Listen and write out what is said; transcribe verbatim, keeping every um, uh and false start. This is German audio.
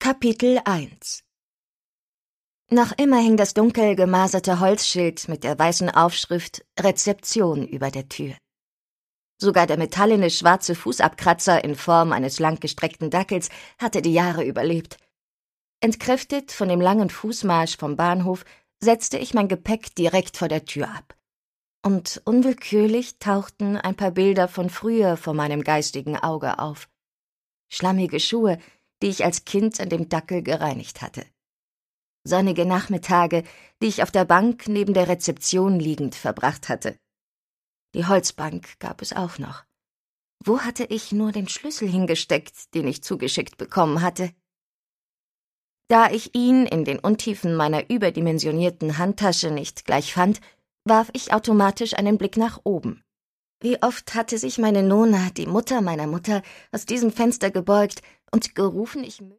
Kapitel eins. Noch immer hing das dunkel gemaserte Holzschild mit der weißen Aufschrift »Rezeption« über der Tür. Sogar der metallene schwarze Fußabkratzer in Form eines langgestreckten Dackels hatte die Jahre überlebt. Entkräftet von dem langen Fußmarsch vom Bahnhof setzte ich mein Gepäck direkt vor der Tür ab. Und unwillkürlich tauchten ein paar Bilder von früher vor meinem geistigen Auge auf. Schlammige Schuhe, die ich als Kind an dem Dackel gereinigt hatte. Sonnige Nachmittage, die ich auf der Bank neben der Rezeption liegend verbracht hatte. Die Holzbank gab es auch noch. Wo hatte ich nur den Schlüssel hingesteckt, den ich zugeschickt bekommen hatte? Da ich ihn in den Untiefen meiner überdimensionierten Handtasche nicht gleich fand, warf ich automatisch einen Blick nach oben. Wie oft hatte sich meine Nona, die Mutter meiner Mutter, aus diesem Fenster gebeugt und gerufen, ich